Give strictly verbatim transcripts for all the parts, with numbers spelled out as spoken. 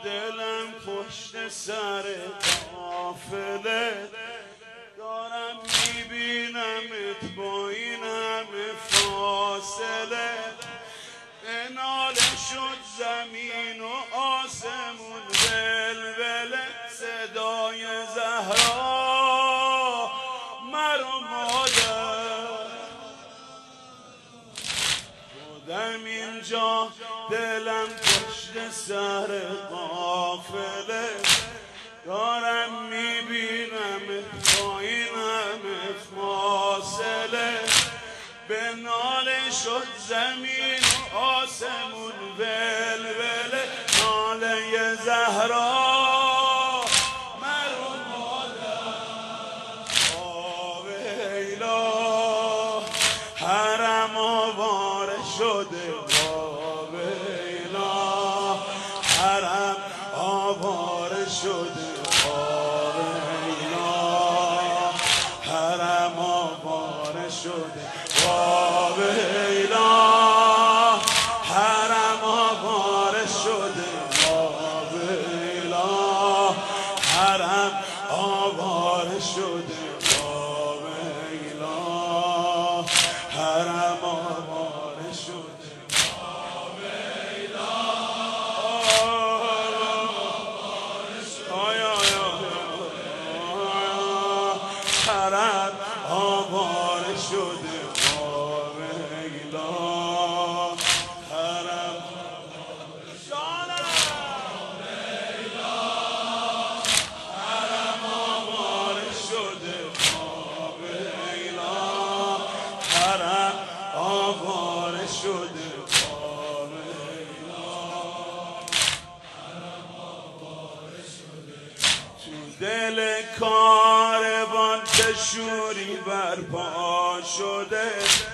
دلم پشت سر قافله دارم میبینمت با این همه فاصله اناله شد زمین و آسمون ولوله صدای زهرا مرا مادر بودم اینجا دلم پشت سر قافله دارم میبینم با این همه فاصله به ناله شد زمین و آسمون ولوله ناله زهرا مرا مادر آویلا حرم آواره شده آویلا حرم آواره شده آویلا حرم آواره شده آویلا حرم آواره شده آویلا حرم آواره شده آویلا حرم آواره شده آویلا آیا حرم آواره شده دل کاروان چه شوری برپا شده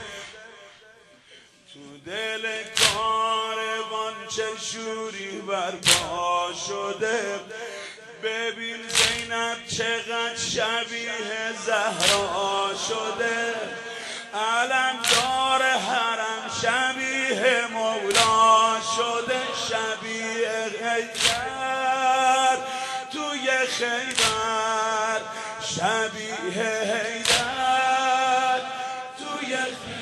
تو دل کاروان چه شوری برپا شده ببین زینب چقدر شبیه زهرا شده علمدار حرم شبیه مولا شده شبیه حیدر توی خیبر شبیه حیدر توی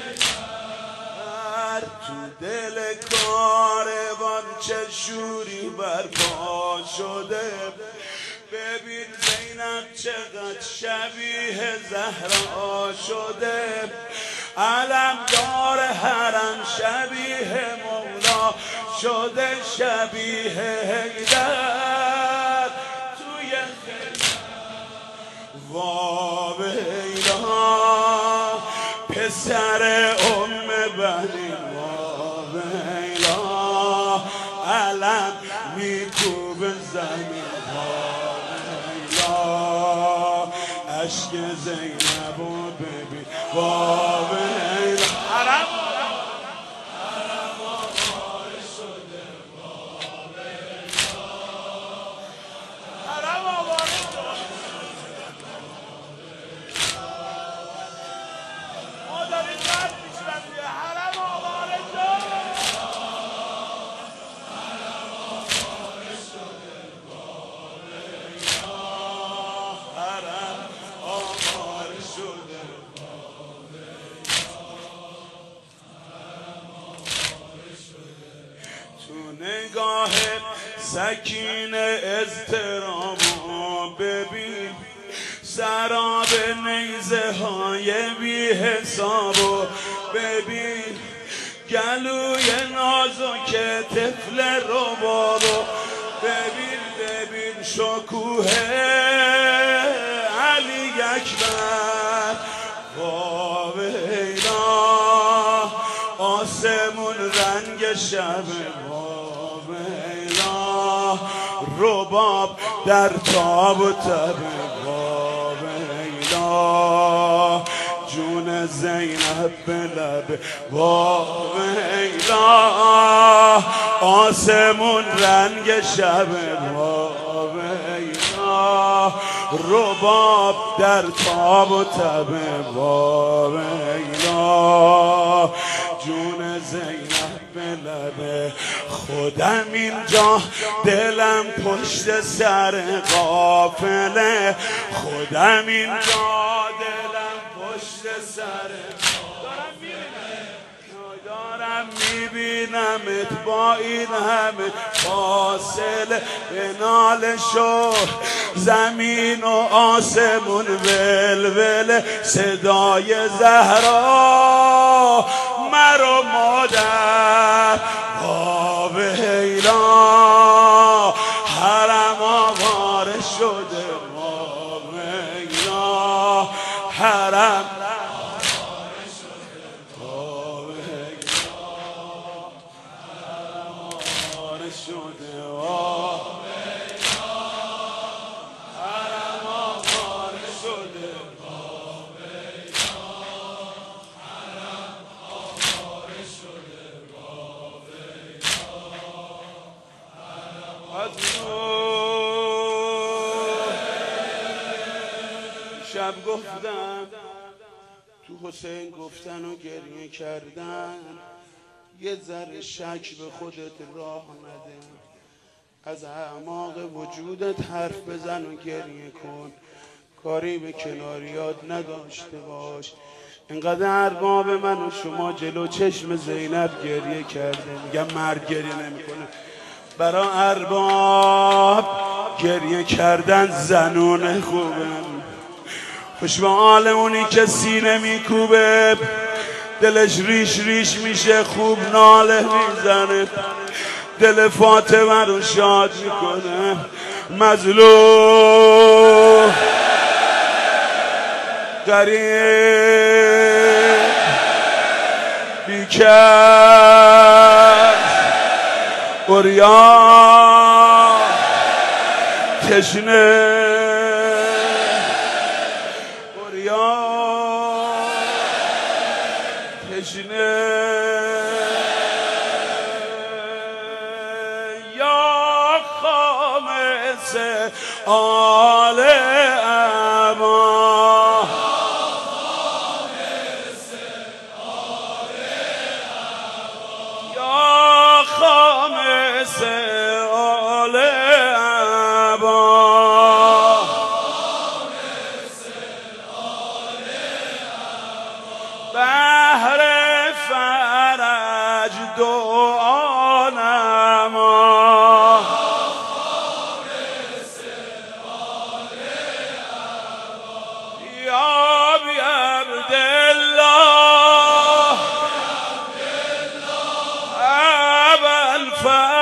خیبر تو دل کاروان چه شوری برپا شده ببین زینب چقدر شبیه زهرا شده علمدار حرم شبیه مولا شده شبیه حیدر توی خیبر واویلا پسر ام بنی واویلا علم میکوب زمین عشق زینب و ببین واویلا حرم حرم آواره شده واویلا حرم آواره شده ما داریم درد میشنم دیگه حرم آواره شده حرم آواره شده واویلا حرم آواره شده تو نگاه سکینه اضطرامو ببین سراب نیزه های بی حسابو ببین گلوی نازک طفل ربابو ببین ببین شکوه علی اکبر واویلا آسمون رنگ شب واویلا رباب در تاب و تب واویلا جون زینب به لب واویلا آسمون رنگ شب واویلا رباب در تاب و تب واویلا جون زینب به لب خودم اینجا دلم پشت سر قافله، خودم اینجا دلم پشت سر دارم میبینمت با این همه فاصله، به ناله شو زمین و آسمون ولوله، صدای زهرا مرا مادر باب هیلا، حرم آواره شده باب هیلا، حرم شب گفتم تو حسین گفتن و گریه کردن، یه ذره شک به خودت راه نده، از اعماق وجودت حرف بزن و گریه کن، کاری به کناریات نداشته باش. اینقدر ارباب من و شما جلو چشم زینب گریه کرده، میگم مرد گریه نمیکنه، برا ارباب گریه کردن زنونه خوبه. خوش به حال اونی که سینه میکوبه دلش ریش ریش میشه، خوب ناله میزنه، دل فاطمه رو شاد میکنه. مظلوم غریب بیکس عریان تشنه یا خامس آل اما، یا خامس آل اما، بهر فرج دعا نما، یا بی عبدالله ابوالفضل